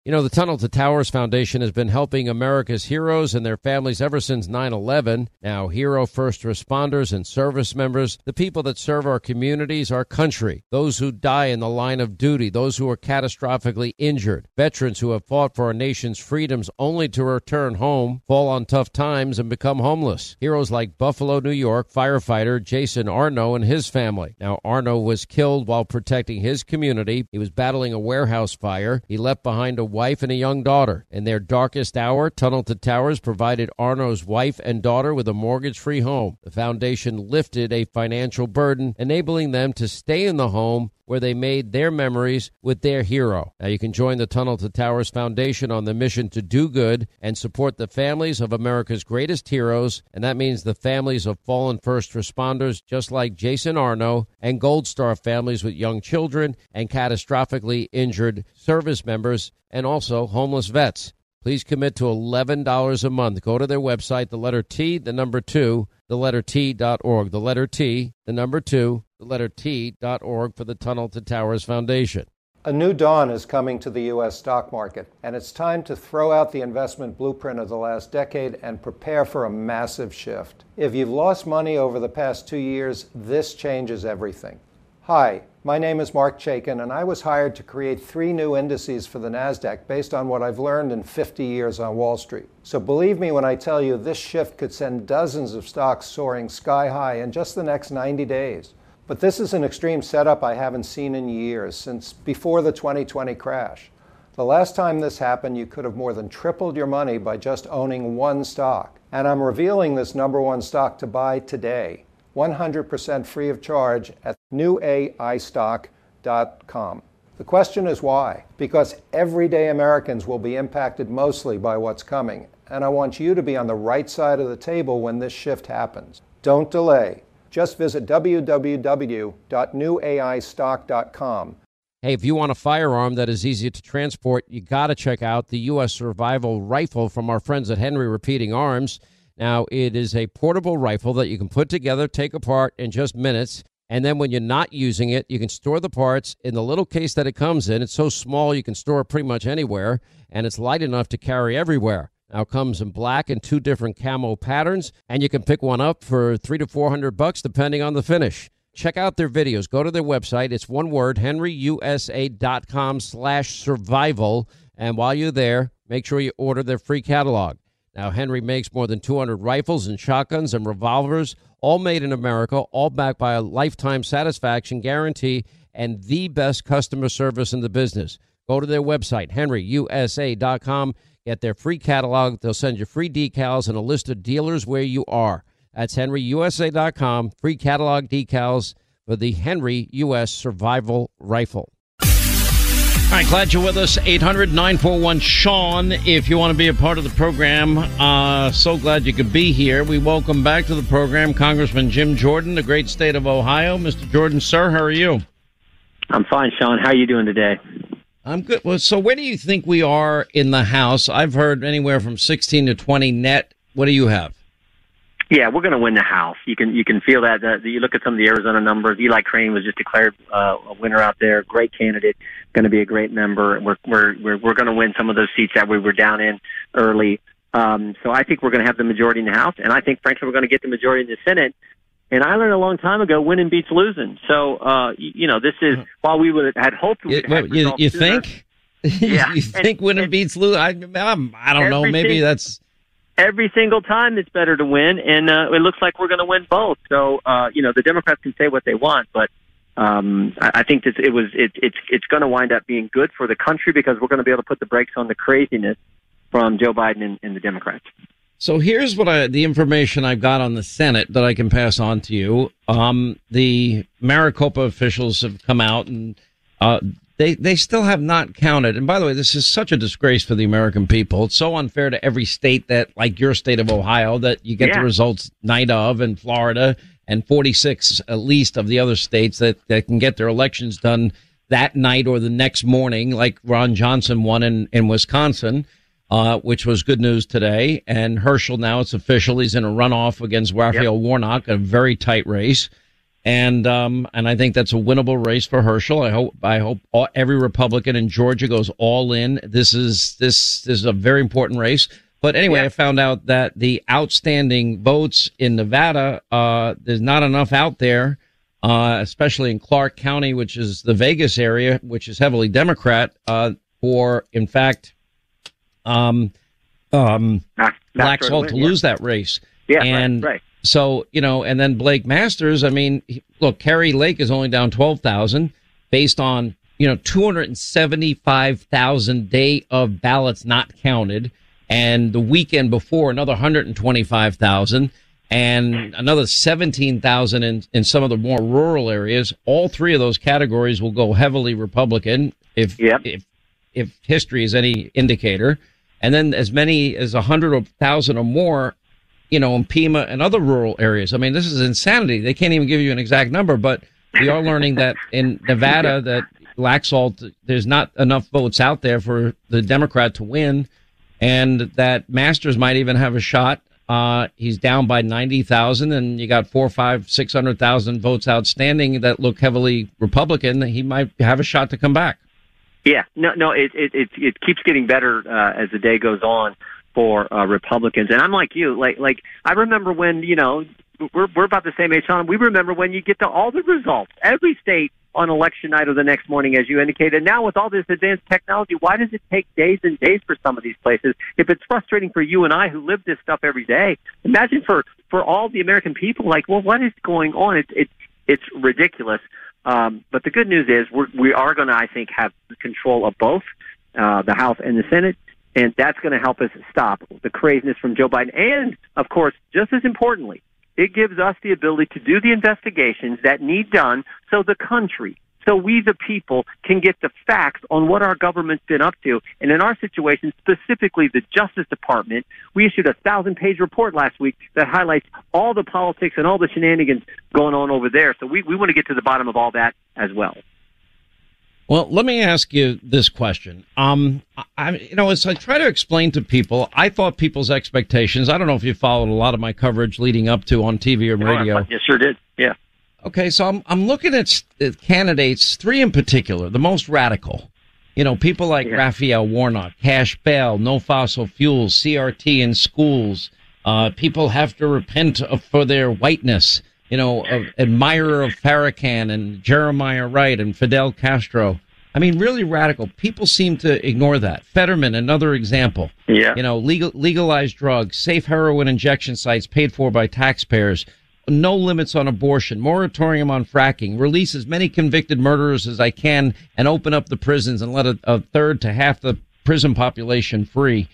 You know, the Tunnel to Towers Foundation has been helping America's heroes and their families ever since 9/11. Now, hero first responders and service members, the people that serve our communities, our country, those who die in the line of duty, those who are catastrophically injured, veterans who have fought for our nation's freedoms only to return home, fall on tough times, and become homeless. Heroes like Buffalo, New York firefighter Jason Arno and his family. Now, Arno was killed while protecting his community. He was battling a warehouse fire. He left behind a wife and a young daughter. In their darkest hour, Tunnel to Towers provided Arno's wife and daughter with a mortgage-free home. The foundation lifted a financial burden, enabling them to stay in the home where they made their memories with their hero. Now, you can join the Tunnel to Towers Foundation on the mission to do good and support the families of America's greatest heroes, and that means the families of fallen first responders just like Jason Arno, and Gold Star families with young children and catastrophically injured service members, and also homeless vets. Please commit to $11 a month. Go to their website, the letter T, the number 2, the letter T.org. The letter T, the number 2, the letter T.org for the Tunnel to Towers Foundation. A new dawn is coming to the U.S. stock market, and it's time to throw out the investment blueprint of the last decade and prepare for a massive shift. If you've lost money over the past 2 years, this changes everything. Hi, my name is Mark Chaikin, and I was hired to create 3 new indices for the NASDAQ based on what I've learned in 50 years on Wall Street. So believe me when I tell you this shift could send dozens of stocks soaring sky high in just the next 90 days. But this is an extreme setup I haven't seen in years, since before the 2020 crash. The last time this happened, you could have more than tripled your money by just owning one stock. And I'm revealing this number 1 stock to buy today, 100% free of charge at newaistock.com. The question is why? Because everyday Americans will be impacted mostly by what's coming, and I want you to be on the right side of the table when this shift happens. Don't delay. Just visit www.newaistock.com. Hey, if you want a firearm that is easy to transport, you got to check out the U.S. Survival Rifle from our friends at Henry Repeating Arms. Now, it is a portable rifle that you can put together, take apart in just minutes, and then when you're not using it, you can store the parts in the little case that it comes in. It's so small you can store it pretty much anywhere, and it's light enough to carry everywhere. Now, it comes in black and 2 different camo patterns, and you can pick one up for $300 to $400 depending on the finish. Check out their videos. Go to their website. It's one word, henryusa.com/survival. And while you're there, make sure you order their free catalog. Now, Henry makes more than 200 rifles and shotguns and revolvers, all made in America, all backed by a lifetime satisfaction guarantee and the best customer service in the business. Go to their website, henryusa.com. Get their free catalog. They'll send you free decals and a list of dealers where you are. That's henryusa.com. Free catalog decals for the Henry U.S. Survival Rifle. All right, glad you're with us. 800-941-SEAN if you want to be a part of the program. So glad you could be here. We welcome back to the program Congressman Jim Jordan, the great state of Ohio. Mr. Jordan, sir, how are you? I'm fine, Sean. How are you doing today? I'm good. Well, so where do you think we are in the House? I've heard anywhere from 16 to 20 net. What do you have? Yeah, we're going to win the House. You can feel that. You look at some of the Arizona numbers. Eli Crane was just declared a winner out there. Great candidate, going to be a great member. We're going to win some of those seats that we were down in early. So I think we're going to have the majority in the House, and I think, frankly, we're going to get the majority in the Senate. And I learned a long time ago, winning beats losing. So this is while we had hoped. You think? Yeah. You think winning beats losing? I don't know. Maybe that's. Every single time it's better to win, and it looks like we're going to win both. So, the Democrats can say what they want, but I think it's going to wind up being good for the country because we're going to be able to put the brakes on the craziness from Joe Biden and the Democrats. So here's the information I've got on the Senate that I can pass on to you. The Maricopa officials have come out and They still have not counted. And by the way, this is such a disgrace for the American people. It's so unfair to every state that, like your state of Ohio, that you get the results night of, and Florida, and 46 at least of the other states that can get their elections done that night or the next morning, like Ron Johnson won in Wisconsin, which was good news today. And Herschel, now it's official. He's in a runoff against Raphael Warnock, a very tight race. And I think that's a winnable race for Herschel. I hope every Republican in Georgia goes all in. This is a very important race. But anyway, I found out that the outstanding votes in Nevada, there's not enough out there, especially in Clark County, which is the Vegas area, which is heavily Democrat, for, in fact, Laxalt to lose that race. Yeah, and right. So, and then Blake Masters, I mean, look, Kerry Lake is only down 12,000 based on, 275,000 day of ballots not counted. And the weekend before, another 125,000 and another 17,000 in some of the more rural areas. All three of those categories will go heavily Republican if history is any indicator. And then as many as 100,000 or more, in Pima and other rural areas. I mean, this is insanity. They can't even give you an exact number, but we are learning that in Nevada that Laxalt, there's not enough votes out there for the Democrat to win, and that Masters might even have a shot. He's down by 90,000, and you got 600,000 votes outstanding that look heavily Republican. He might have a shot to come back. Yeah, no, it keeps getting better as the day goes on for Republicans. And I'm like you, like I remember when, we're about the same age, Sean. We remember when you get to all the results, every state on election night or the next morning, as you indicated. Now with all this advanced technology, why does it take days and days for some of these places? If it's frustrating for you and I who live this stuff every day, imagine for all the American people, like, well, what is going on? It's ridiculous. But the good news is we are going to, I think, have control of both the House and the Senate. And that's going to help us stop the craziness from Joe Biden. And, of course, just as importantly, it gives us the ability to do the investigations that need done so the country, so we the people can get the facts on what our government's been up to. And in our situation, specifically the Justice Department, we issued a 1,000-page report last week that highlights all the politics and all the shenanigans going on over there. So we want to get to the bottom of all that as well. Well, let me ask you this question. As I try to explain to people, I thought people's expectations, I don't know if you followed a lot of my coverage leading up to on TV or radio. Yes, sure did. Yeah. Okay, so I'm looking at candidates, three in particular, the most radical. People like Raphael Warnock, cash bail, no fossil fuels, CRT in schools. People have to repent for their whiteness. Admirer of Farrakhan and Jeremiah Wright and Fidel Castro. I mean, really radical. People seem to ignore that. Fetterman, another example. Yeah. Legalized drugs, safe heroin injection sites paid for by taxpayers, no limits on abortion, moratorium on fracking, release as many convicted murderers as I can, and open up the prisons and let a third to half the prison population free.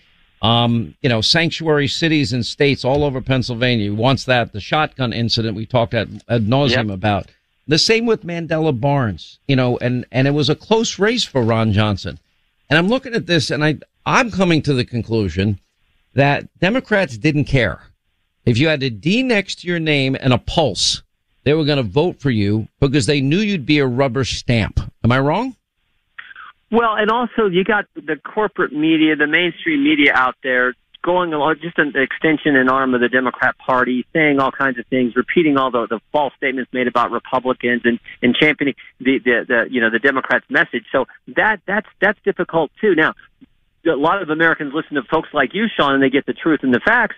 Sanctuary cities and states all over Pennsylvania. Wants that. The shotgun incident we talked ad nauseum about. The same with Mandela Barnes, and it was a close race for Ron Johnson. And I'm looking at this and I'm coming to the conclusion that Democrats didn't care. If you had a D next to your name and a pulse, they were going to vote for you because they knew you'd be a rubber stamp. Am I wrong? Well, and also you got the corporate media, the mainstream media out there going along, just an extension and arm of the Democrat Party, saying all kinds of things, repeating all the false statements made about Republicans and championing the Democrats' message. So that's difficult too. Now, a lot of Americans listen to folks like you, Sean, and they get the truth and the facts.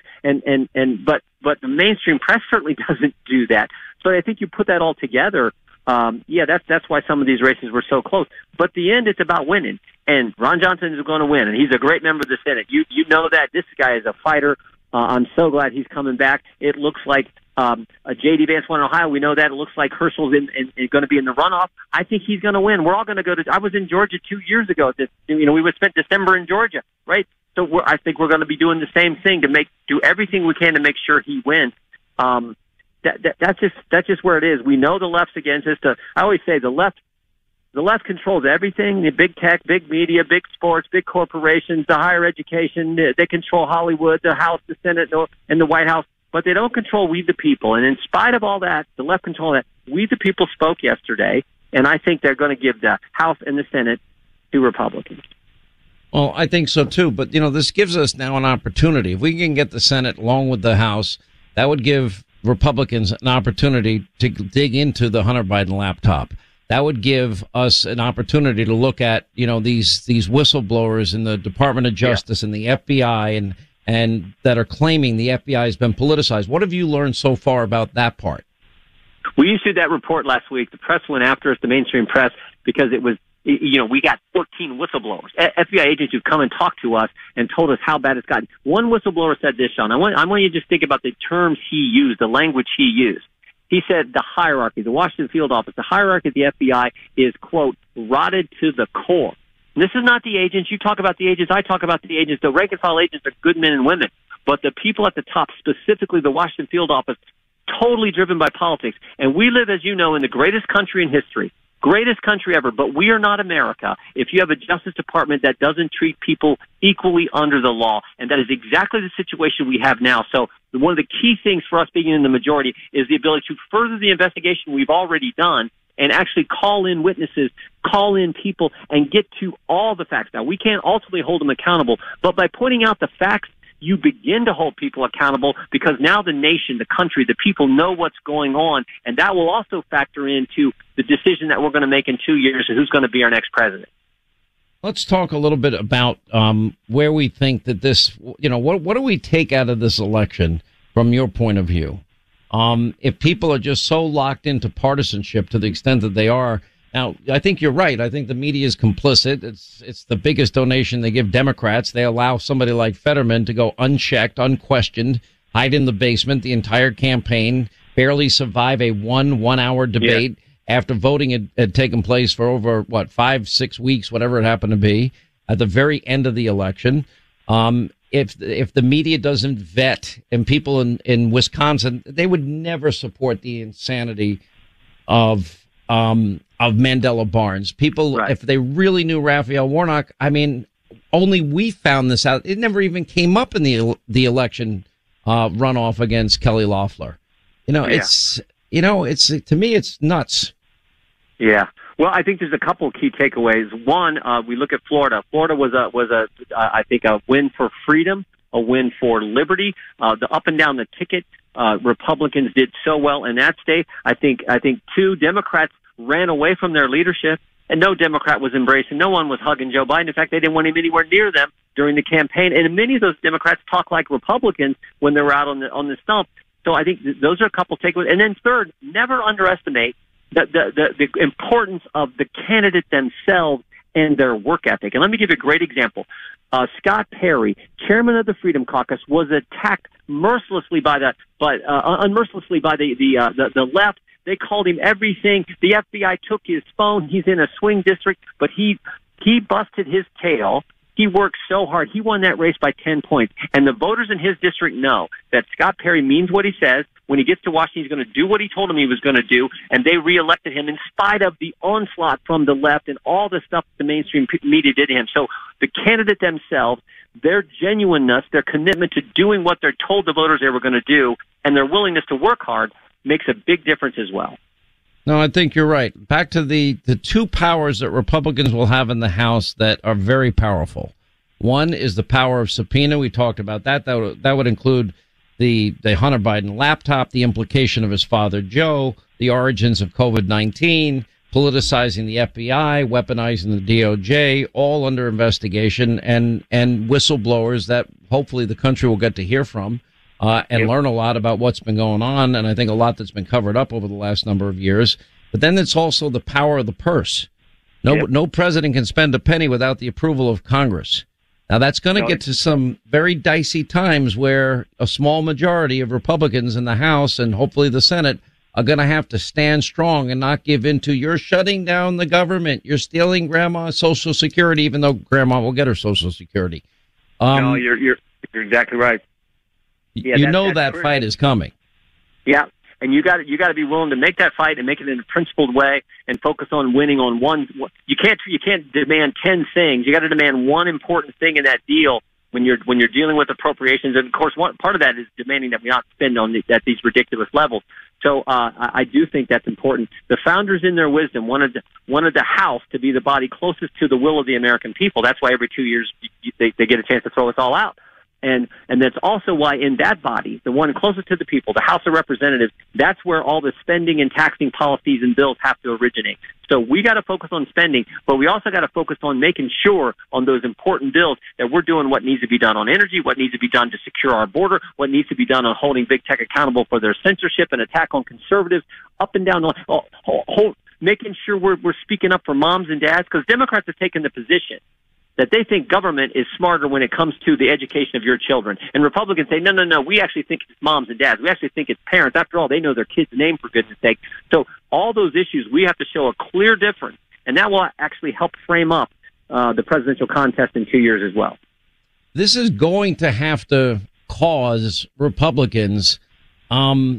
But the mainstream press certainly doesn't do that. So I think you put that all together. That's why some of these races were so close. But the end, it's about winning. And Ron Johnson is going to win, and he's a great member of the Senate. You know that. This guy is a fighter. I'm so glad he's coming back. It looks like J.D. Vance won in Ohio. We know that. It looks like Herschel's going to be in the runoff. I think he's going to win. We're all going to go to – I was in Georgia 2 years ago. We spent December in Georgia, right? So I think we're going to be doing the same thing to do everything we can to make sure he wins. That's just where it is. We know the left's against us. I always say the left controls everything: the big tech, big media, big sports, big corporations, the higher education. They control Hollywood, the House, the Senate, and the White House. But they don't control we the people. And in spite of all that, the left control that. We the people spoke yesterday, and I think they're going to give the House and the Senate to Republicans. Well, I think so too. But this gives us now an opportunity. If we can get the Senate along with the House, that would give Republicans an opportunity to dig into the Hunter Biden laptop. That would give us an opportunity to look at, these whistleblowers in the Department of Justice and the FBI and that are claiming the FBI has been politicized. What have you learned so far about that part? We issued that report last week. The press went after us, the mainstream press, because it was, we got 14 whistleblowers, FBI agents who come and talk to us and told us how bad it's gotten. One whistleblower said this, Sean. I want you to just think about the terms he used, the language he used. He said the hierarchy, the Washington field office, the hierarchy of the FBI is, quote, rotted to the core. And this is not the agents. You talk about the agents. I talk about the agents. The rank and file agents are good men and women. But the people at the top, specifically the Washington field office, totally driven by politics. And we live, as you know, in the greatest country in history. Greatest country ever, but we are not America if you have a Justice Department that doesn't treat people equally under the law. And that is exactly the situation we have now. So one of the key things for us being in the majority is the ability to further the investigation we've already done and actually call in witnesses, call in people, and get to all the facts. Now, we can't ultimately hold them accountable, but by pointing out the facts, you begin to hold people accountable because now the nation, the country, the people know what's going on, and that will also factor into the decision that we're going to make in 2 years of who's going to be our next president. Let's talk a little bit about where we think that this, what do we take out of this election from your point of view? If people are just so locked into partisanship to the extent that they are. Now, I think you're right. I think the media is complicit. It's the biggest donation they give Democrats. They allow somebody like Fetterman to go unchecked, unquestioned, hide in the basement the entire campaign, barely survive a 1 hour debate after voting had taken place for over, 5-6 weeks, whatever it happened to be, at the very end of the election. If the media doesn't vet, and people in Wisconsin, they would never support the insanity of Mandela Barnes. People, right. If they really knew Raphael Warnock, only we found this out. It never even came up in the election runoff against Kelly Loeffler. It's to me, it's nuts. Yeah. Well, I think there's a couple of key takeaways. One, we look at Florida. Florida was I think a win for freedom, a win for liberty. The up and down the ticket, Republicans did so well in that state. I think two, Democrats ran away from their leadership, and no Democrat was embracing. No one was hugging Joe Biden. In fact, they didn't want him anywhere near them during the campaign. And many of those Democrats talk like Republicans when they were out on the stump. So I think those are a couple takeaways. And then third, never underestimate the importance of the candidate themselves and their work ethic. And let me give you a great example. Scott Perry, chairman of the Freedom Caucus, was attacked unmercilessly by the left. They called him everything. The FBI took his phone. He's in a swing district, but he busted his tail. He worked so hard. He won that race by 10 points. And the voters in his district know that Scott Perry means what he says. When he gets to Washington, he's going to do what he told him he was going to do. And they reelected him in spite of the onslaught from the left and all the stuff the mainstream media did to him. So the candidate themselves, their genuineness, their commitment to doing what they're told the voters they were going to do, and their willingness to work hard makes a big difference as well. No, I think you're right. Back to the two powers that Republicans will have in the House that are very powerful. One is the power of subpoena. We talked about that. That would include the Hunter Biden laptop, the implication of his father, Joe, the origins of COVID-19, politicizing the FBI, weaponizing the DOJ, all under investigation, and whistleblowers that hopefully the country will get to hear from. And learn a lot about what's been going on, and I think a lot that's been covered up over the last number of years. But then it's also the power of the purse. No president can spend a penny without the approval of Congress. Now, that's going to get to some very dicey times where a small majority of Republicans in the House and hopefully the Senate are going to have to stand strong and not give in to, you're shutting down the government, you're stealing Grandma's Social Security, even though Grandma will get her Social Security. No, you're exactly right. Yeah, that fight is coming. Yeah, and you got to be willing to make that fight and make it in a principled way and focus on winning on one. You can't demand 10 things. You got to demand one important thing in that deal when you're dealing with appropriations. And of course, part of that is demanding that we not spend at these ridiculous levels. So I do think that's important. The founders, in their wisdom, wanted the House to be the body closest to the will of the American people. That's why every 2 years they get a chance to throw us all out. And that's also why in that body, the one closest to the people, the House of Representatives, that's where all the spending and taxing policies and bills have to originate. So we got to focus on spending, but we also got to focus on making sure on those important bills that we're doing what needs to be done on energy, what needs to be done to secure our border, what needs to be done on holding big tech accountable for their censorship and attack on conservatives up and down the line. Making sure we're speaking up for moms and dads, because Democrats have taken the position that they think government is smarter when it comes to the education of your children. And Republicans say, no, we actually think it's moms and dads. We actually think it's parents. After all, they know their kid's name, for goodness sake. So all those issues, we have to show a clear difference, and that will actually help frame up the presidential contest in 2 years as well. This is going to have to cause Republicans to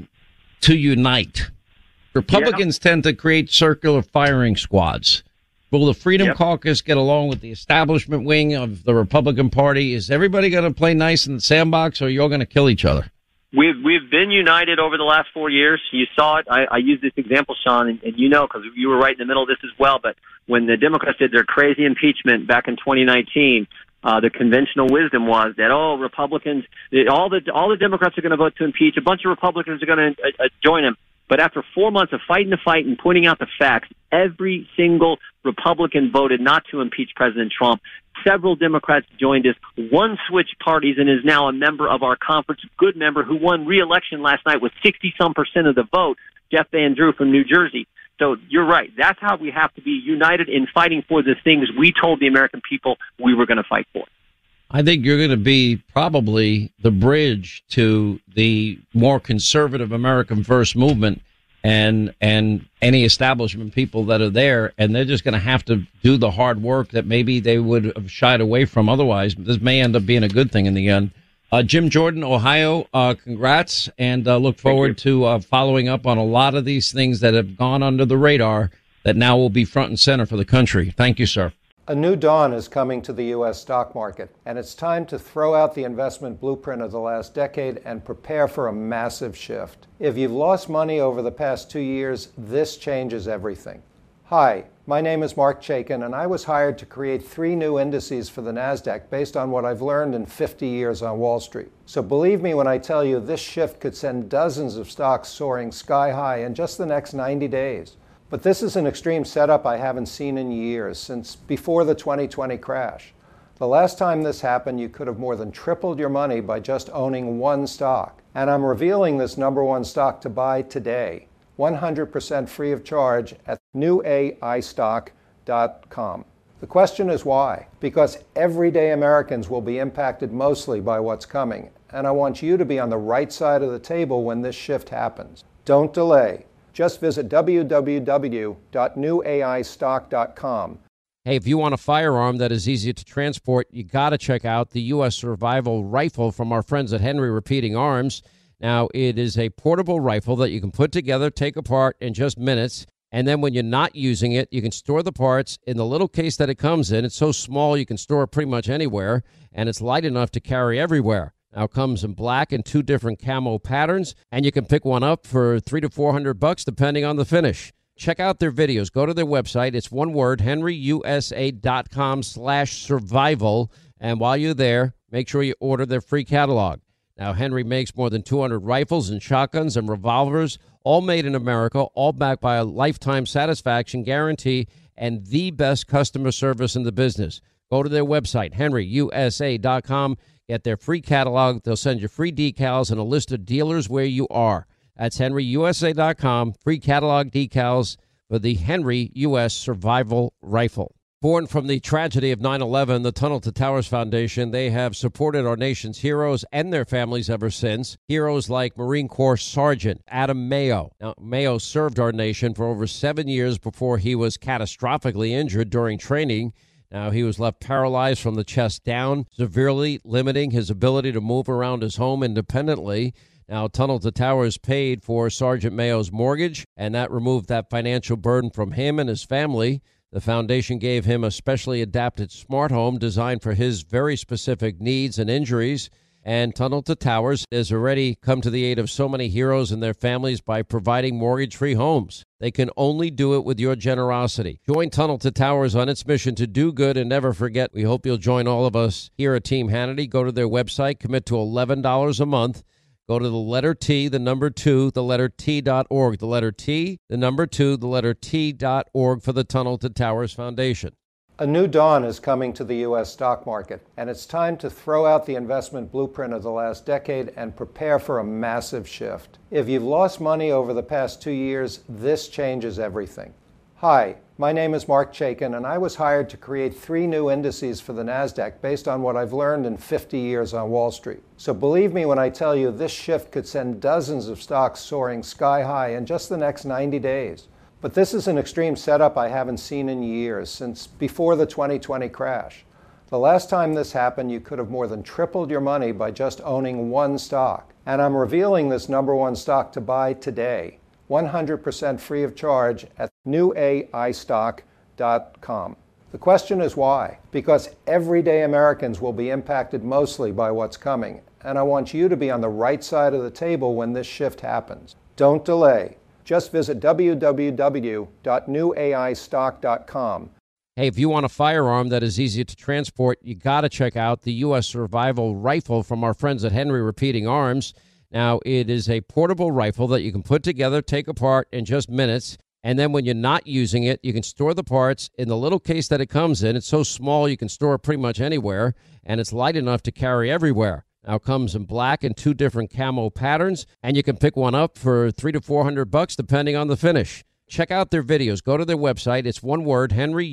unite. Republicans tend to create circular firing squads. Will the Freedom Caucus get along with the establishment wing of the Republican Party? Is everybody going to play nice in the sandbox, or you're going to kill each other? We've been united over the last 4 years. You saw it. I used this example, Sean, and you know, because you were right in the middle of this as well. But when the Democrats did their crazy impeachment back in 2019, the conventional wisdom was that, Republicans, all the Democrats are going to vote to impeach. A bunch of Republicans are going to join them. But after 4 months of fighting the fight and pointing out the facts, every single Republican voted not to impeach President Trump. Several Democrats joined us. One switched parties and is now a member of our conference, good member, who won re-election last night with 60-some% of the vote, Jeff Van Drew from New Jersey. So you're right. That's how we have to be united in fighting for the things we told the American people we were going to fight for. I think you're going to be probably the bridge to the more conservative American First movement and any establishment people that are there, and they're just going to have to do the hard work that maybe they would have shied away from otherwise. This may end up being a good thing in the end. Jim Jordan, Ohio, congrats, and look forward to following up on a lot of these things that have gone under the radar that now will be front and center for the country. Thank you, sir. A new dawn is coming to the U.S. stock market, and it's time to throw out the investment blueprint of the last decade and prepare for a massive shift. If you've lost money over the past 2 years, this changes everything. Hi, my name is Mark Chaikin, and I was hired to create 3 new indices for the NASDAQ based on what I've learned in 50 years on Wall Street. So believe me when I tell you this shift could send dozens of stocks soaring sky high in just the next 90 days. But this is an extreme setup I haven't seen in years, since before the 2020 crash. The last time this happened, you could have more than tripled your money by just owning one stock. And I'm revealing this number one stock to buy today, 100% free of charge at newaistock.com. The question is why? Because everyday Americans will be impacted mostly by what's coming, and I want you to be on the right side of the table when this shift happens. Don't delay. Just visit www.newaistock.com. Hey, if you want a firearm that is easy to transport, you got to check out the U.S. Survival Rifle from our friends at Henry Repeating Arms. Now, it is a portable rifle that you can put together, take apart in just minutes, and then when you're not using it, you can store the parts in the little case that it comes in. It's so small you can store it pretty much anywhere, and it's light enough to carry everywhere. Now, it comes in black and 2 different camo patterns, and you can pick one up for $300 to $400 depending on the finish. Check out their videos. Go to their website. It's one word, henryusa.com/survival. And while you're there, make sure you order their free catalog. Now, Henry makes more than 200 rifles and shotguns and revolvers, all made in America, all backed by a lifetime satisfaction guarantee and the best customer service in the business. Go to their website, henryusa.com. Get their free catalog. They'll send you free decals and a list of dealers where you are. That's henryusa.com. Free catalog decals for the Henry U.S. Survival Rifle. Born from the tragedy of 9/11, the Tunnel to Towers Foundation, they have supported our nation's heroes and their families ever since. Heroes like Marine Corps Sergeant Adam Mayo. Now, Mayo served our nation for over 7 years before he was catastrophically injured during training. Now, he was left paralyzed from the chest down, severely limiting his ability to move around his home independently. Now, Tunnel to Towers paid for Sergeant Mayo's mortgage, and that removed that financial burden from him and his family. The foundation gave him a specially adapted smart home designed for his very specific needs and injuries. And Tunnel to Towers has already come to the aid of so many heroes and their families by providing mortgage-free homes. They can only do it with your generosity. Join Tunnel to Towers on its mission to do good and never forget. We hope you'll join all of us here at Team Hannity. Go to their website, commit to $11 a month. Go to the letter T, the number 2, the letter T.org. The letter T, the number 2, the letter T.org for the Tunnel to Towers Foundation. A new dawn is coming to the U.S. stock market, and it's time to throw out the investment blueprint of the last decade and prepare for a massive shift. If you've lost money over the past 2 years, this changes everything. Hi, my name is Mark Chaikin, and I was hired to create 3 new indices for the NASDAQ based on what I've learned in 50 years on Wall Street. So believe me when I tell you this shift could send dozens of stocks soaring sky high in just the next 90 days. But this is an extreme setup I haven't seen in years, since before the 2020 crash. The last time this happened, you could have more than tripled your money by just owning one stock. And I'm revealing this number 1 stock to buy today, 100% free of charge at newaistock.com. The question is why? Because everyday Americans will be impacted mostly by what's coming, and I want you to be on the right side of the table when this shift happens. Don't delay. Just visit www.newaistock.com. Hey, if you want a firearm that is easy to transport, you got to check out the U.S. Survival Rifle from our friends at Henry Repeating Arms. Now, it is a portable rifle that you can put together, take apart in just minutes. And then when you're not using it, you can store the parts in the little case that it comes in. It's so small you can store it pretty much anywhere, and it's light enough to carry everywhere. Now, it comes in black and 2 different camo patterns, and you can pick one up for $300 to $400 depending on the finish. Check out their videos. Go to their website. It's one word,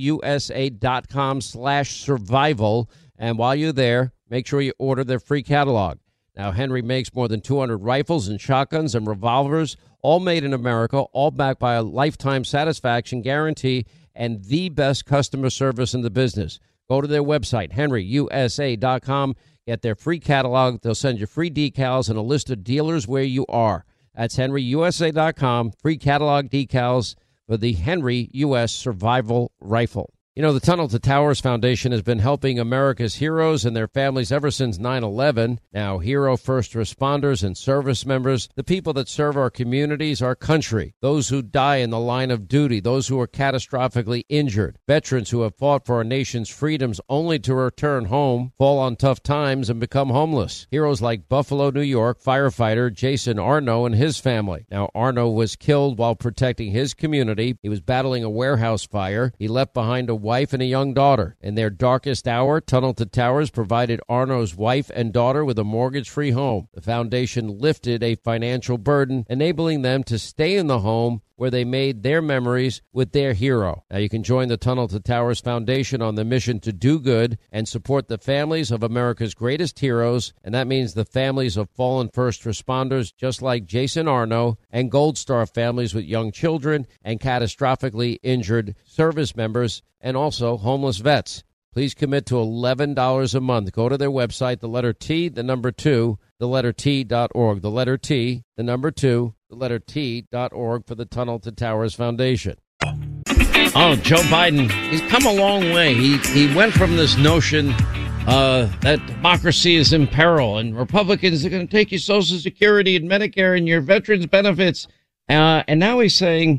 henryusa.com/survival. And while you're there, make sure you order their free catalog. Now, Henry makes more than 200 rifles and shotguns and revolvers, all made in America, all backed by a lifetime satisfaction guarantee and the best customer service in the business. Go to their website, henryusa.com. Get their free catalog. They'll send you free decals and a list of dealers where you are. That's henryusa.com. Free catalog decals for the Henry U.S. Survival Rifle. You know, the Tunnel to Towers Foundation has been helping America's heroes and their families ever since 9/11. Now, hero first responders and service members, the people that serve our communities, our country, those who die in the line of duty, those who are catastrophically injured, veterans who have fought for our nation's freedoms only to return home, fall on tough times, and become homeless. Heroes like Buffalo, New York firefighter Jason Arno and his family. Now, Arno was killed while protecting his community. He was battling a warehouse fire. He left behind a wife and a young daughter. In their darkest hour, Tunnel to Towers provided Arno's wife and daughter with a mortgage-free home. The foundation lifted a financial burden, enabling them to stay in the home where they made their memories with their hero. Now, you can join the Tunnel to Towers Foundation on the mission to do good and support the families of America's greatest heroes, and that means the families of fallen first responders just like Jason Arno, and Gold Star families with young children and catastrophically injured service members, and also homeless vets. Please commit to $11 a month. Go to their website, the letter T, the number 2, the letter T.org. The letter T, the number 2, the letter T.org for the Tunnel to Towers Foundation. Oh, Joe Biden, he's come a long way. He went from this notion that democracy is in peril and Republicans are going to take your Social Security and Medicare and your veterans benefits. And now he's saying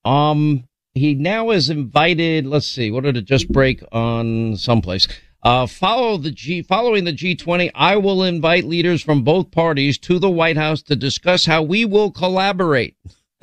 he now has invited, let's see, what did it just break on someplace? Following the G20, I will invite leaders from both parties to the White House to discuss how we will collaborate.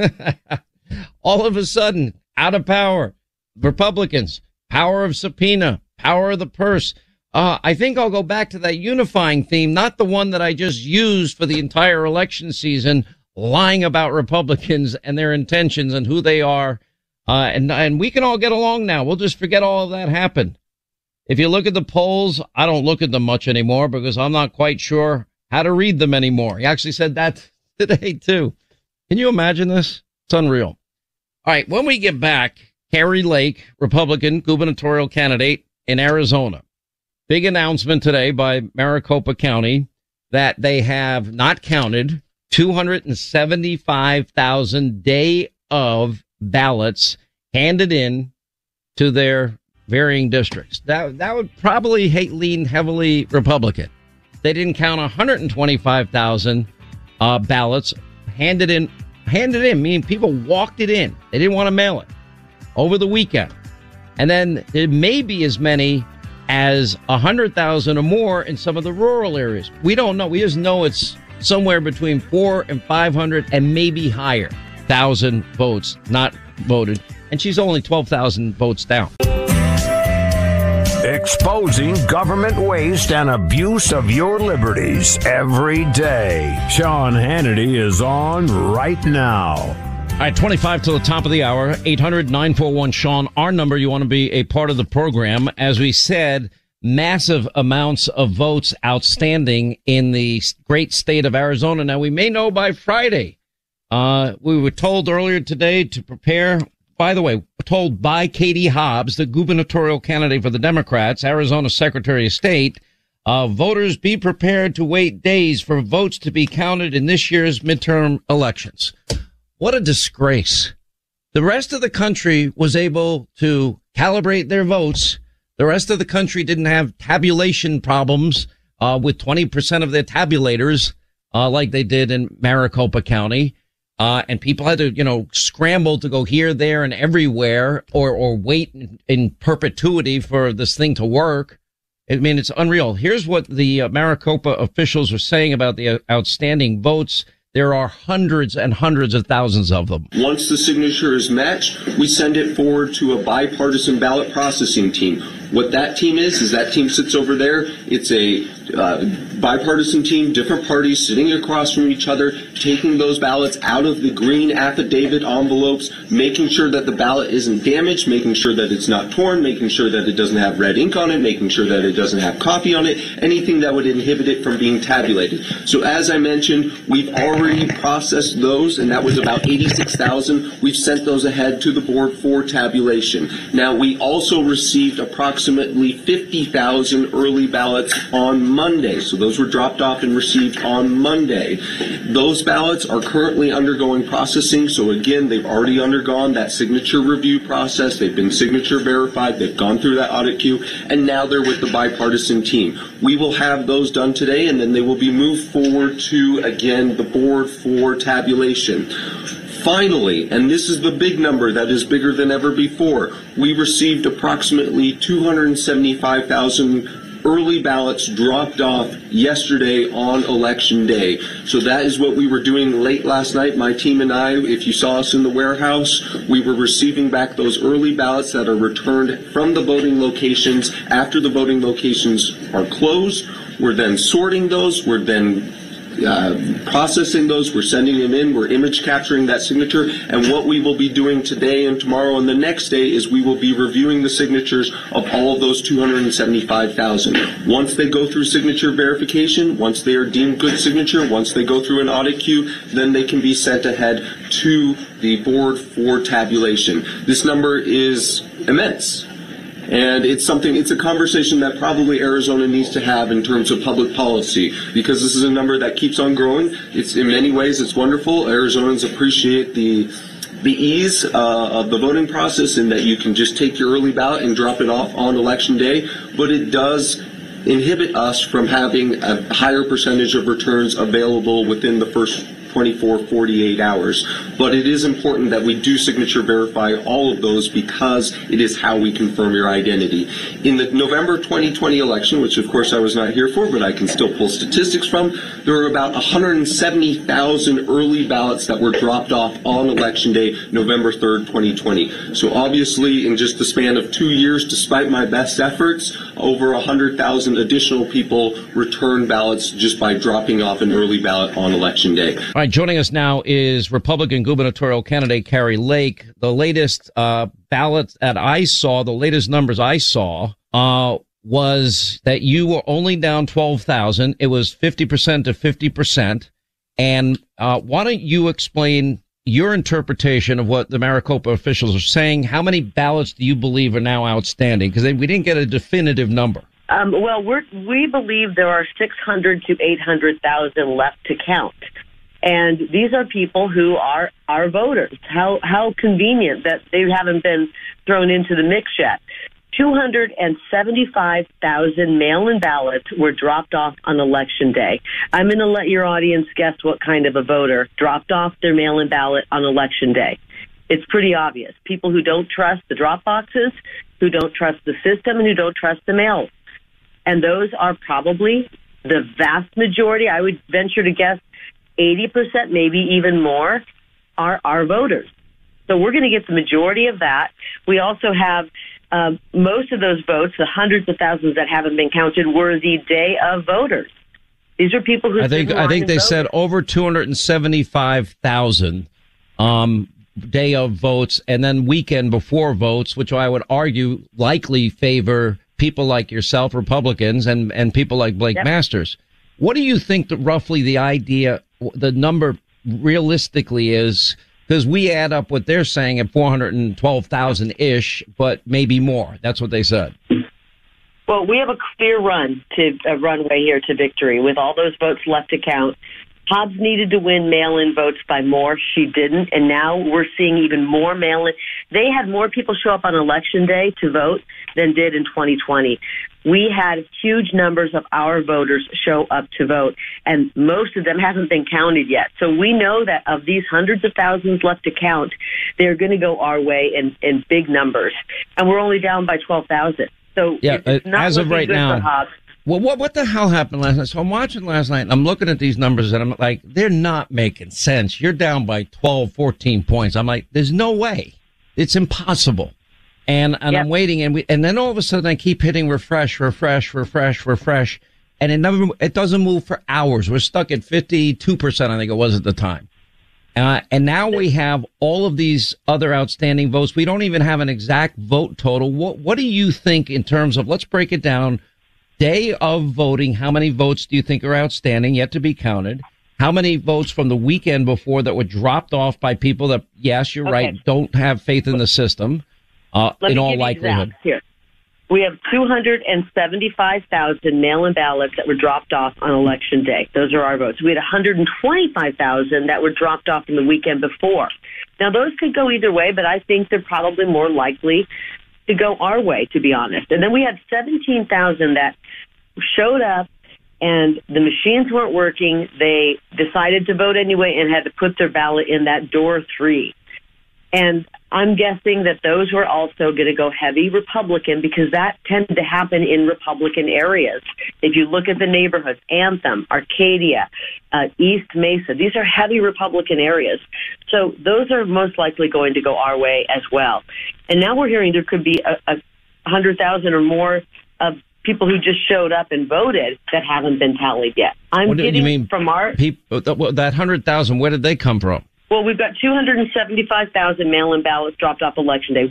All of a sudden, out of power, Republicans, power of subpoena, power of the purse. I think I'll go back to that unifying theme, not the one that I just used for the entire election season, lying about Republicans and their intentions and who they are. And we can all get along now. We'll just forget all of that happened. If you look at the polls, I don't look at them much anymore because I'm not quite sure how to read them anymore. He actually said that today, too. Can you imagine this? It's unreal. All right, when we get back, Kari Lake, Republican gubernatorial candidate in Arizona. Big announcement today by Maricopa County that they have not counted 275,000 day of ballots handed in to their varying districts. That would probably lean heavily Republican. they didn't count 125,000 ballots handed in, meaning people walked it in. They didn't want to mail it over the weekend. And then there may be as many as 100,000 or more in some of the rural areas. We don't know. We just know it's somewhere between 400 and 500 and maybe higher thousand votes not voted. And she's only 12,000 votes down. Exposing government waste and abuse of your liberties every day. Sean Hannity is on right now. All right, 25 to the top of the hour, 800-941-SEAN, our number. You want to be a part of the program. As we said, massive amounts of votes outstanding in the great state of Arizona. Now, we may know by Friday. We were told earlier today to prepare. By the way, told by Katie Hobbs, the gubernatorial candidate for the Democrats, Arizona Secretary of State, voters be prepared to wait days for votes to be counted in this year's midterm elections. What a disgrace. The rest of the country was able to calibrate their votes. The rest of the country didn't have tabulation problems with 20% of their tabulators like they did in Maricopa County. And people had to, scramble to go here, there, and everywhere or wait in perpetuity for this thing to work. I mean, it's unreal. Here's what the Maricopa officials are saying about the outstanding votes. There are hundreds and hundreds of thousands of them. Once the signature is matched, we send it forward to a bipartisan ballot processing team. What that team is that team sits over there. It's a bipartisan team, different parties sitting across from each other, taking those ballots out of the green affidavit envelopes, making sure that the ballot isn't damaged, making sure that it's not torn, making sure that it doesn't have red ink on it, making sure that it doesn't have coffee on it, anything that would inhibit it from being tabulated. So as I mentioned, we've already processed those, and that was about 86,000. We've sent those ahead to the board for tabulation. Now, we also received approximately 50,000 early ballots on Monday. So those were dropped off and received on Monday. Those ballots are currently undergoing processing. So again, they've already undergone that signature review process. They've been signature verified. They've gone through that audit queue, and now they're with the bipartisan team. We will have those done today, and then they will be moved forward to, again, the board for tabulation. Finally, and this is the big number that is bigger than ever before, we received approximately 275,000 early ballots dropped off yesterday on Election Day. So that is what we were doing late last night. My team and I, if you saw us in the warehouse, we were receiving back those early ballots that are returned from the voting locations after the voting locations are closed. We're then sorting those. We're then processing those, we're sending them in, we're image capturing that signature, and what we will be doing today and tomorrow and the next day is we will be reviewing the signatures of all of those 275,000. Once they go through signature verification, once they are deemed good signature, once they go through an audit queue, then they can be sent ahead to the board for tabulation. This number is immense. And it's a conversation that probably Arizona needs to have in terms of public policy, because this is a number that keeps on growing. It's in many ways, it's wonderful. Arizonans appreciate the ease of the voting process, and that you can just take your early ballot and drop it off on Election Day. But it does inhibit us from having a higher percentage of returns available within the first 24, 48 hours. But it is important that we do signature verify all of those, because it is how we confirm your identity. In the November 2020 election, which of course I was not here for, but I can still pull statistics from, there were about 170,000 early ballots that were dropped off on Election Day, November 3rd, 2020. So obviously, in just the span of 2 years, despite my best efforts, over 100,000 additional people returned ballots just by dropping off an early ballot on Election Day. All right, joining us now is Republican gubernatorial candidate Kari Lake. The latest ballot that I saw, the latest numbers I saw, was that you were only down 12,000. It was 50% to 50%. And why don't you explain your interpretation of what the Maricopa officials are saying? How many ballots do you believe are now outstanding? Because we didn't get a definitive number. Well, we believe there are 600 to 800,000 left to count. And these are people who are our voters. How convenient that they haven't been thrown into the mix yet. 275,000 mail-in ballots were dropped off on Election Day. I'm going to let your audience guess what kind of a voter dropped off their mail-in ballot on Election Day. It's pretty obvious. People who don't trust the drop boxes, who don't trust the system, and who don't trust the mail. And those are probably the vast majority. I would venture to guess 80%, maybe even more, are our voters. So we're going to get the majority of that. We also have most of those votes, the hundreds of thousands that haven't been counted, were the day of voters. These are people who I think they said over 275,000 day of votes, and then weekend before votes, which I would argue likely favor people like yourself, Republicans, and people like Blake Masters. What do you think roughly the number realistically is? Because we add up what they're saying at 412,000-ish, but maybe more. That's what they said. Well, we have a clear runway here to victory with all those votes left to count. Hobbs needed to win mail-in votes by more. She didn't. And now we're seeing even more mail-in. They had more people show up on Election Day to vote than did in 2020. We had huge numbers of our voters show up to vote, and most of them haven't been counted yet. So we know that of these hundreds of thousands left to count, they're going to go our way in big numbers. And we're only down by 12,000. So it's not as of right now. Well, what the hell happened last night? So I'm watching last night, and I'm looking at these numbers, and I'm like, they're not making sense. You're down by 12, 14 points. I'm like, there's no way. It's impossible. And I'm waiting, and then all of a sudden I keep hitting refresh, and it doesn't move for hours. We're stuck at 52%, I think it was at the time. And now we have all of these other outstanding votes. We don't even have an exact vote total. What do you think in terms of, let's break it down, day of voting, how many votes do you think are outstanding, yet to be counted? How many votes from the weekend before that were dropped off by people that, yes, you're right, don't have faith in the system, in all likelihood? Here. We have 275,000 mail-in ballots that were dropped off on Election Day. Those are our votes. We had 125,000 that were dropped off in the weekend before. Now, those could go either way, but I think they're probably more likely to go our way, to be honest. And then we had 17,000 that showed up and the machines weren't working. They decided to vote anyway and had to put their ballot in that door 3. And I'm guessing that those were also going to go heavy Republican because that tended to happen in Republican areas. If you look at the neighborhoods, Anthem, Arcadia, East Mesa, these are heavy Republican areas. So those are most likely going to go our way as well. And now we're hearing there could be 100,000 or more of people who just showed up and voted that haven't been tallied yet. What do you mean from our people? That 100,000, where did they come from? Well, we've got 275,000 mail-in ballots dropped off Election Day,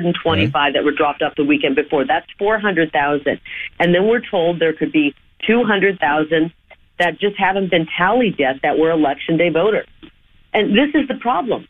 125 that were dropped off the weekend before. That's 400,000. And then we're told there could be 200,000 that just haven't been tallied yet that were Election Day voters. And this is the problem.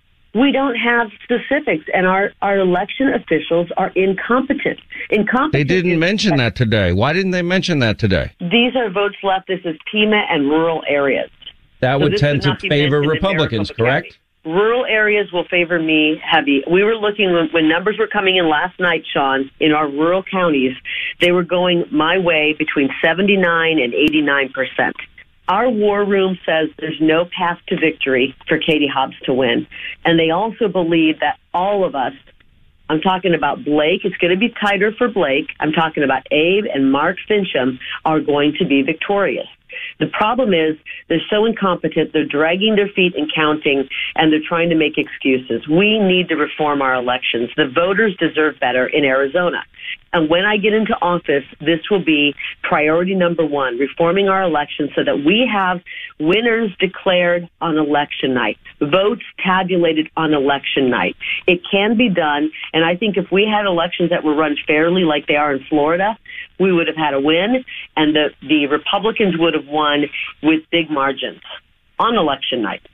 We don't have specifics, and our election officials are incompetent. They didn't mention that today. Why didn't they mention that today? These are votes left. This is Pima and rural areas. That would tend to favor Republicans, correct? Rural areas will favor me heavy. We were looking when numbers were coming in last night, Sean, in our rural counties, they were going my way between 79 and 89%. Our war room says there's no path to victory for Katie Hobbs to win. And they also believe that all of us, I'm talking about Blake, it's going to be tighter for Blake. I'm talking about Abe and Mark Fincham are going to be victorious. The problem is they're so incompetent, they're dragging their feet in counting, and they're trying to make excuses. We need to reform our elections. The voters deserve better in Arizona. And when I get into office, this will be priority number one, reforming our elections so that we have winners declared on election night, votes tabulated on election night. It can be done, and I think if we had elections that were run fairly like they are in Florida, we would have had a win, and the Republicans would have won with big margins on election night.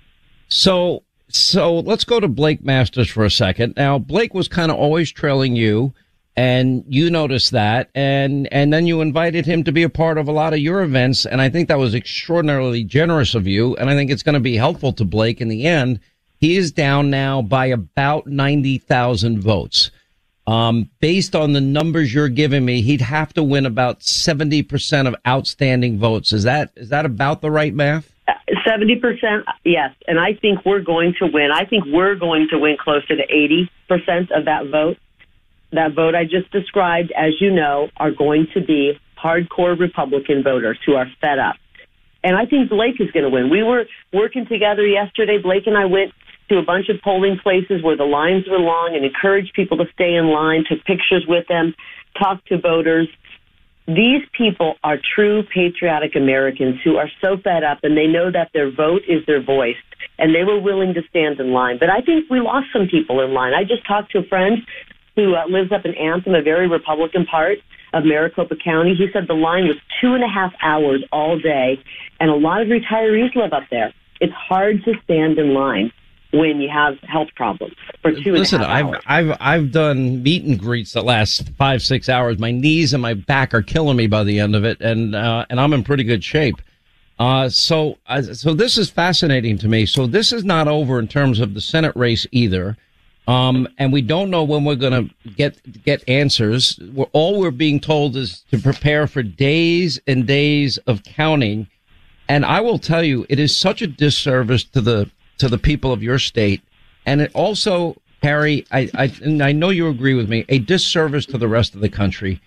So let's go to Blake Masters for a second. Now, Blake was kind of always trailing you, and you noticed that, and then you invited him to be a part of a lot of your events, and I think that was extraordinarily generous of you, and I think it's going to be helpful to Blake in the end. He is down now by about 90,000 votes. Based on the numbers you're giving me, he'd have to win about 70% of outstanding votes. Is that about the right math? 70%, yes. And I think we're going to win. I think we're going to win closer to 80% of that vote. That vote I just described, as you know, are going to be hardcore Republican voters who are fed up. And I think Blake is going to win. We were working together yesterday. Blake and I went to a bunch of polling places where the lines were long and encouraged people to stay in line, took pictures with them, talked to voters. These people are true patriotic Americans who are so fed up, and they know that their vote is their voice, and they were willing to stand in line. But I think we lost some people in line. I just talked to a friend who lives up in Anthem, a very Republican part of Maricopa County. He said the line was 2.5 hours all day, and a lot of retirees live up there. It's hard to stand in line when you have health problems for 2.5 hours. I've done meet and greets that last 5-6 hours. My knees and my back are killing me by the end of it, and I'm in pretty good shape. So this is fascinating to me. So this is not over in terms of the Senate race either. And we don't know when we're going to get answers. All we're being told is to prepare for days and days of counting. And I will tell you, it is such a disservice to the people of your state. And it also, Harry, I know you agree with me, a disservice to the rest of the country.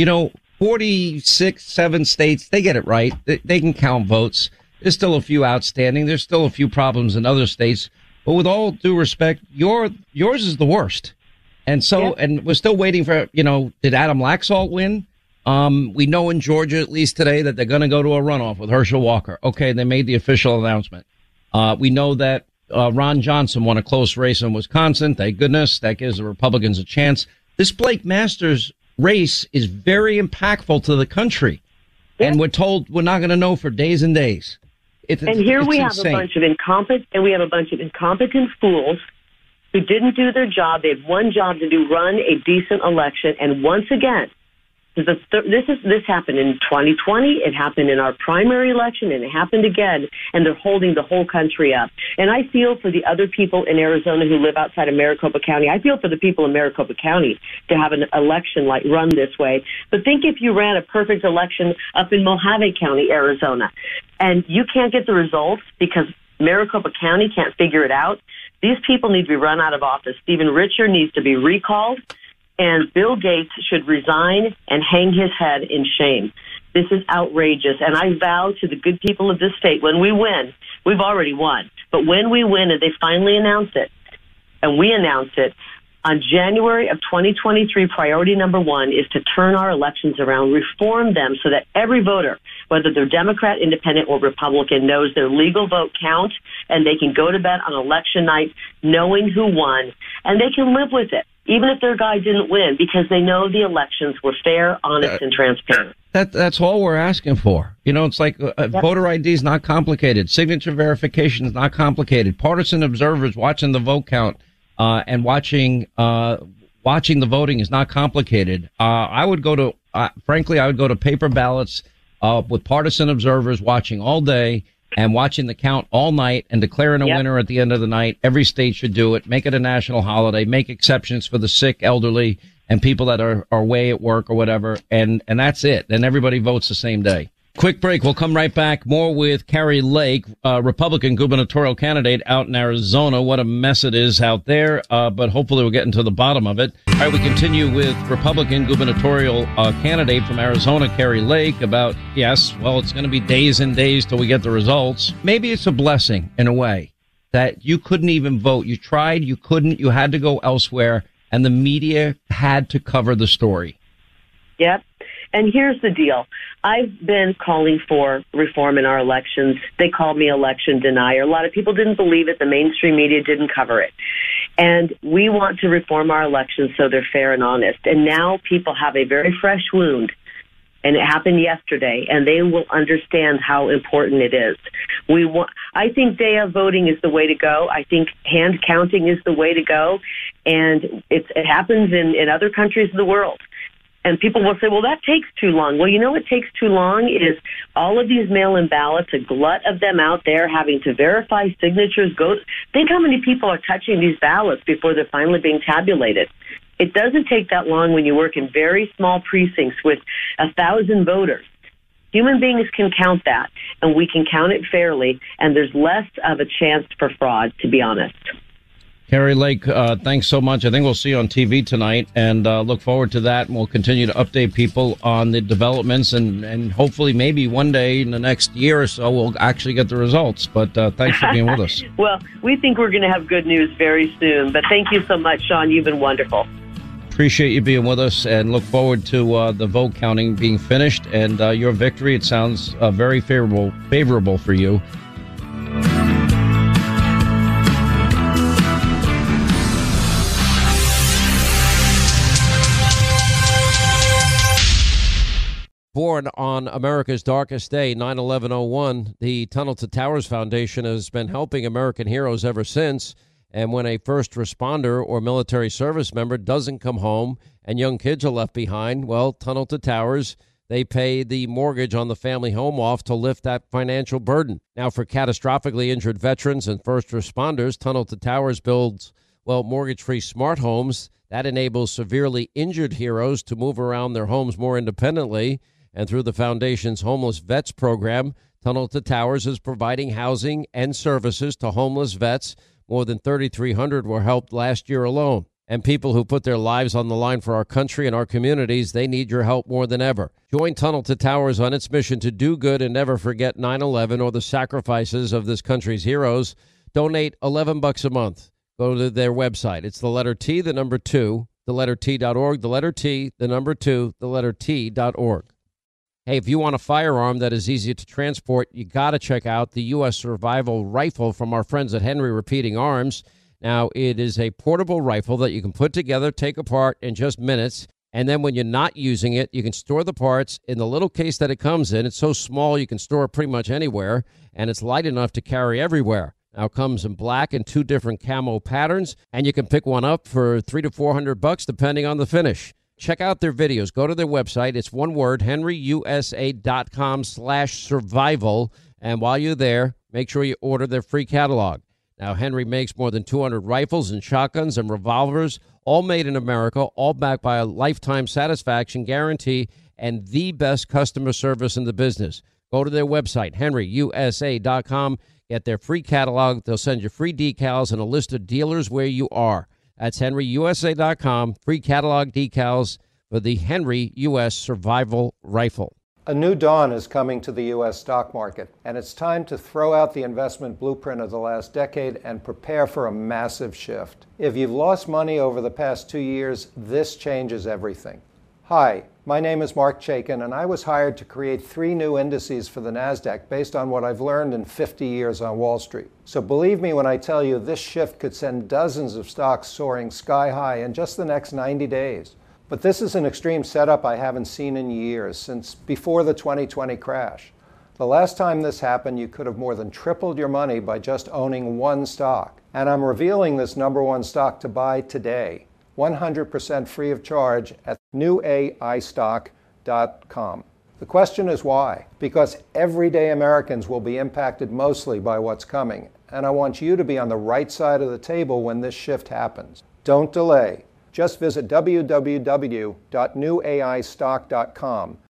7 states, they get it right. They can count votes. There's still a few outstanding. There's still a few problems in other states. But with all due respect, yours is the worst. And so, yeah. And we're still waiting for, did Adam Laxalt win? We know in Georgia, at least today, that they're going to go to a runoff with Herschel Walker. Okay, they made the official announcement. We know that Ron Johnson won a close race in Wisconsin. Thank goodness. That gives the Republicans a chance. This Blake Masters race is very impactful to the country. Yeah. And we're told we're not going to know for days and days. We have a bunch of incompetent fools who didn't do their job. They had one job to do: run a decent election. And once again, this happened in 2020. It happened in our primary election, and it happened again. And they're holding the whole country up. And I feel for the other people in Arizona who live outside of Maricopa County. I feel for the people in Maricopa County to have an election like run this way. But think if you ran a perfect election up in Mojave County, Arizona, and you can't get the results because Maricopa County can't figure it out. These people need to be run out of office. Stephen Richer needs to be recalled, and Bill Gates should resign and hang his head in shame. This is outrageous, and I vow to the good people of this state, when we win, we've already won, but when we win and they finally announce it, and we announce it, on January of 2023, priority number 1 is to turn our elections around, reform them so that every voter, whether they're Democrat, Independent, or Republican, knows their legal vote counts, and they can go to bed on election night knowing who won, and they can live with it, even if their guy didn't win, because they know the elections were fair, honest, and transparent. That's all we're asking for. It's like voter ID is not complicated. Signature verification is not complicated. Partisan observers watching the vote count and watching the voting is not complicated. I would go to paper ballots with partisan observers watching all day and watching the count all night and declaring a winner at the end of the night. Every state should do it. Make it a national holiday. Make exceptions for the sick, elderly, and people that are away at work or whatever. And that's it. And everybody votes the same day. Quick break. We'll come right back. More with Kari Lake, Republican gubernatorial candidate out in Arizona. What a mess it is out there. But hopefully we're getting to the bottom of it. All right, we continue with Republican gubernatorial candidate from Arizona, Kari Lake, about, it's going to be days and days till we get the results. Maybe it's a blessing in a way that you couldn't even vote. You tried, you couldn't, you had to go elsewhere, and the media had to cover the story. Yep. And here's the deal. I've been calling for reform in our elections. They called me election denier. A lot of people didn't believe it. The mainstream media didn't cover it. And we want to reform our elections so they're fair and honest. And now people have a very fresh wound. And it happened yesterday, and they will understand how important it is. I think day of voting is the way to go. I think hand counting is the way to go. And it happens in other countries of the world. And people will say, well, that takes too long. Well, what takes too long is all of these mail-in ballots, a glut of them out there having to verify signatures. Think how many people are touching these ballots before they're finally being tabulated. It doesn't take that long when you work in very small precincts with 1,000 voters. Human beings can count that, and we can count it fairly, and there's less of a chance for fraud, to be honest. Kari Lake, thanks so much. I think we'll see you on TV tonight, and look forward to that. And we'll continue to update people on the developments, and hopefully maybe one day in the next year or so we'll actually get the results. But thanks for being with us. Well, we think we're going to have good news very soon. But thank you so much, Sean. You've been wonderful. Appreciate you being with us, and look forward to the vote counting being finished and your victory. It sounds very favorable for you. Born on America's darkest day, 9/11/01, the Tunnel to Towers Foundation has been helping American heroes ever since. And when a first responder or military service member doesn't come home and young kids are left behind, well, Tunnel to Towers, they pay the mortgage on the family home off to lift that financial burden. Now, for catastrophically injured veterans and first responders, Tunnel to Towers builds, well, mortgage-free smart homes. That enables severely injured heroes to move around their homes more independently. And through the foundation's Homeless Vets program, Tunnel to Towers is providing housing and services to homeless vets. More than 3,300 were helped last year alone. And people who put their lives on the line for our country and our communities, they need your help more than ever. Join Tunnel to Towers on its mission to do good and never forget 9/11 or the sacrifices of this country's heroes. Donate $11 a month. Go to their website. It's the letter T, the number 2, the letter T.org, the letter T, the number 2, the letter T.org. Hey, if you want a firearm that is easy to transport, you got to check out the U.S. Survival Rifle from our friends at Henry Repeating Arms. Now, it is a portable rifle that you can put together, take apart in just minutes, and then when you're not using it, you can store the parts in the little case that it comes in. It's so small you can store it pretty much anywhere, and it's light enough to carry everywhere. Now, it comes in black and 2 different camo patterns, and you can pick one up for $300 to $400 depending on the finish. Check out their videos. Go to their website. It's one word, henryusa.com/survival. And while you're there, make sure you order their free catalog. Now, Henry makes more than 200 rifles and shotguns and revolvers, all made in America, all backed by a lifetime satisfaction guarantee and the best customer service in the business. Go to their website, henryusa.com. Get their free catalog. They'll send you free decals and a list of dealers where you are. That's henryusa.com. Free catalog decals for the Henry U.S. Survival Rifle. A new dawn is coming to the U.S. stock market, and it's time to throw out the investment blueprint of the last decade and prepare for a massive shift. If you've lost money over the past 2 years, this changes everything. Hi, my name is Mark Chaikin, and I was hired to create 3 new indices for the NASDAQ based on what I've learned in 50 years on Wall Street. So believe me when I tell you this shift could send dozens of stocks soaring sky high in just the next 90 days. But this is an extreme setup I haven't seen in years, since before the 2020 crash. The last time this happened, you could have more than tripled your money by just owning one stock. And I'm revealing this number 1 stock to buy today, 100% free of charge at newaistock.com. The question is why? Because everyday Americans will be impacted mostly by what's coming, and I want you to be on the right side of the table when this shift happens. Don't delay. Just visit www.newaistock.com.